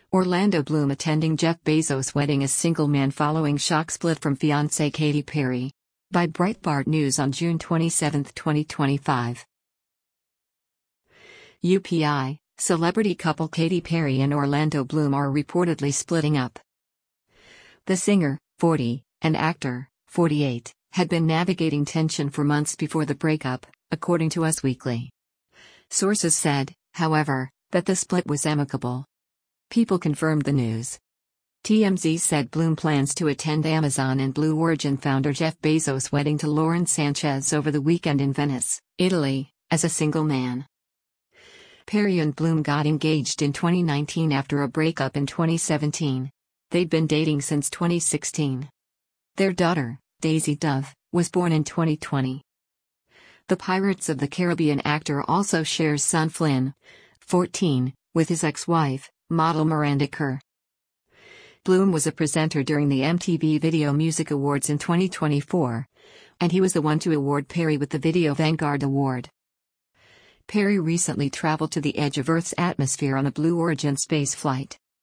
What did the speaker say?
Orlando Bloom attending Jeff Bezos' wedding as single man following shock split from fiancée Katy Perry. By Breitbart News on June 27, 2025. UPI, celebrity couple Katy Perry and Orlando Bloom are reportedly splitting up. The singer, 40, and actor, 48, had been navigating tension for months before the breakup, according to Us Weekly. Sources said, however, that the split was amicable. People confirmed the news. TMZ said Bloom plans to attend Amazon and Blue Origin founder Jeff Bezos' wedding to Lauren Sanchez over the weekend in Venice, Italy, as a single man. Perry and Bloom got engaged in 2019 after a breakup in 2017. They'd been dating since 2016. Their daughter, Daisy Dove, was born in 2020. The Pirates of the Caribbean actor also shares son Flynn, 14, with his ex-wife, model Miranda Kerr. Bloom was a presenter during the MTV Video Music Awards in 2024, and he was the one to award Perry with the Video Vanguard Award. Perry recently traveled to the edge of Earth's atmosphere on a Blue Origin space flight.